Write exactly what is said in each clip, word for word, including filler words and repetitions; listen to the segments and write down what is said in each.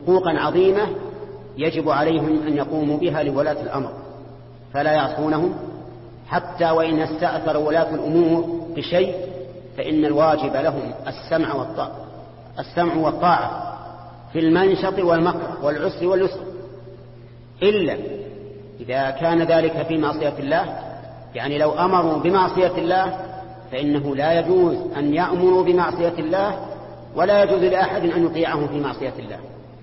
حقوقا عظيمة يجب عليهم أن يقوموا بها لولاة الأمر، فلا يعصونهم حتى وإن استأثر ولاة الأمور بشيء، فإن الواجب لهم السمع والطاعة السمع والطاعة في المنشط والمكره والعسر واليسر، إلا إذا كان ذلك في معصية الله. يعني لو أمروا بمعصية الله فإنه لا يجوز أن يأمروا بمعصية الله، ولا يجوز لأحد أن يطيعهم في معصية الله.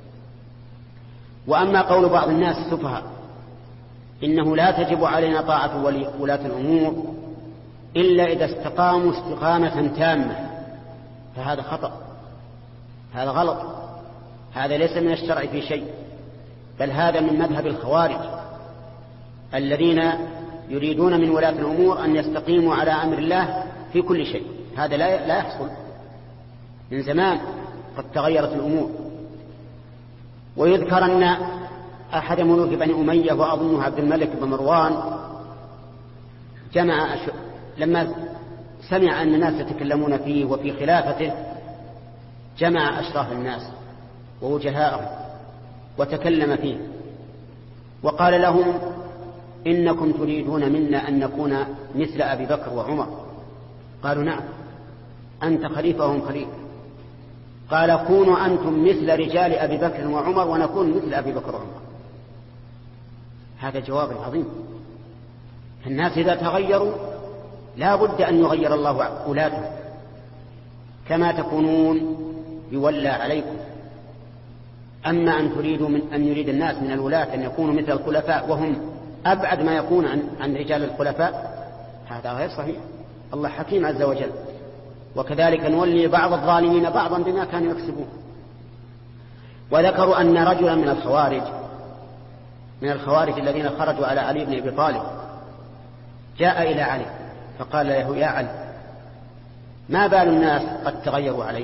وأما قول بعض الناس السفهاء إنه لا تجب علينا طاعة ولاة الأمور إلا إذا استقاموا استقامة تامة، فهذا خطأ، هذا غلط، هذا ليس من الشرع في شيء، بل هذا من مذهب الخوارج الذين يريدون من ولاة الأمور أن يستقيموا على أمر الله في كل شيء. هذا لا لا يحصل، من زمان قد تغيرت الأمور. ويذكر أن أحد ملوك بني أمية وأظنه عبد الملك بن مروان جمع أش... لما سمع أن الناس يتكلمون فيه وفي خلافته جمع أشراف الناس ووجهاءهم وتكلم فيه وقال لهم: إنكم تريدون منا أن نكون مثل أبي بكر وعمر. قالوا: نعم، أنت خليفة وهم خليفة. قال: كونوا أنتم مثل رجال أبي بكر وعمر ونكون مثل أبي بكر وعمر. هذا جواب عظيم. الناس إذا تغيروا لا بد أن يغير الله ولاته، كما تكونون يولى عليكم. أما أن تريدوا من أن يريد الناس من الولاة أن يكونوا مثل الخلفاء وهم أبعد ما يكون عن, عن رجال الخلفاء، هذا غير صحيح. الله حكيم عز وجل. وكذلك نولي بعض الظالمين بعضا بما كانوا يكسبون. وذكروا أن رجلا من الخوارج من الخوارج الذين خرجوا على علي بن أبي طالب جاء إلى علي فقال له: يا علي، ما بال الناس قد تغيروا عليك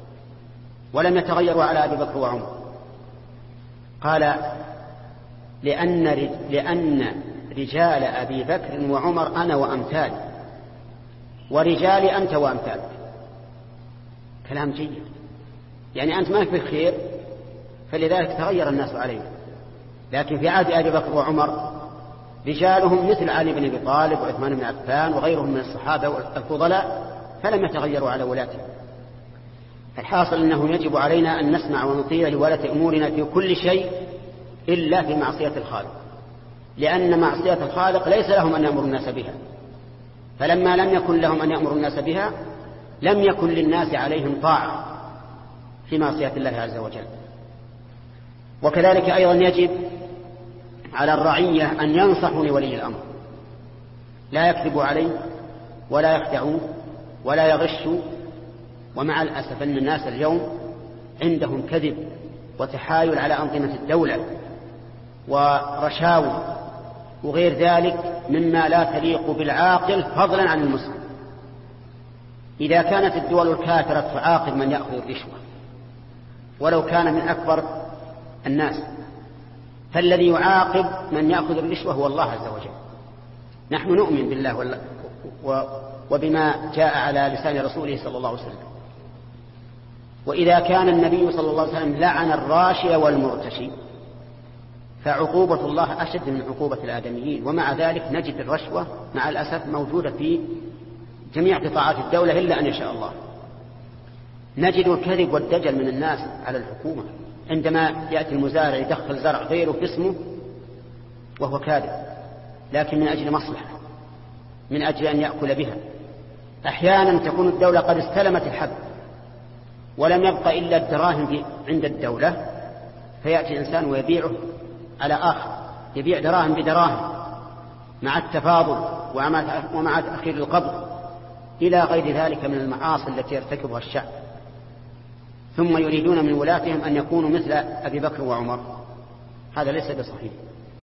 ولم يتغيروا على أبي بكر وعمر؟ قال: لأن, لأن رجال أبي بكر وعمر أنا وأمثالي، ورجالي أنت وأمثالك. كلام جيد، يعني أنت ما في الخير فلذلك تغير الناس عليه. لكن في عهد أبي بكر وعمر رجالهم مثل علي بن أبي طالب وعثمان بن عفان وغيرهم من الصحابة والفضلاء، فلم يتغيروا على ولاته. الحاصل أنه يجب علينا أن نسمع ونطيع لولاة أمورنا في كل شيء إلا في معصية الخالق، لأن معصية الخالق ليس لهم أن يأمروا الناس بها. فلما لم يكن لهم أن يأمروا الناس بها لم يكن للناس عليهم طاعة في معصية الله عز وجل. وكذلك أيضا يجب على الرعية أن ينصحوا لولي الأمر، لا يكذبوا عليه ولا يخدعوه ولا يغشوا. ومع الأسف أن الناس اليوم عندهم كذب وتحايل على أنظمة الدولة ورشاوى وغير ذلك مما لا تليق بالعاقل فضلا عن المسلم. إذا كانت الدول الكافرة تعاقب من يأخذ الرشوة ولو كان من أكبر الناس، فالذي يعاقب من يأخذ الرشوة هو الله عز وجل. نحن نؤمن بالله وبما جاء على لسان رسوله صلى الله عليه وسلم. وإذا كان النبي صلى الله عليه وسلم لعن الراشي والمرتشي فعقوبة الله أشد من عقوبة الآدميين. ومع ذلك نجد الرشوة مع الأسف موجودة في جميع قطاعات الدولة إلا أن يشاء الله. نجد الكذب والدجل من الناس على الحكومة، عندما يأتي المزارع يدخل زرع غيره في اسمه وهو كاذب، لكن من أجل مصلحة، من أجل أن يأكل بها. أحيانا تكون الدولة قد استلمت الحب ولم يبقى إلا الدراهم عند الدولة، فيأتي إنسان ويبيعه على آخر، يبيع دراهم بدراهم مع التفاضل ومع تأخير القبض إلى غير ذلك من المعاصي التي يرتكبها الشعب. ثم يريدون من ولاتهم أن يكونوا مثل أبي بكر وعمر. هذا ليس بصحيح.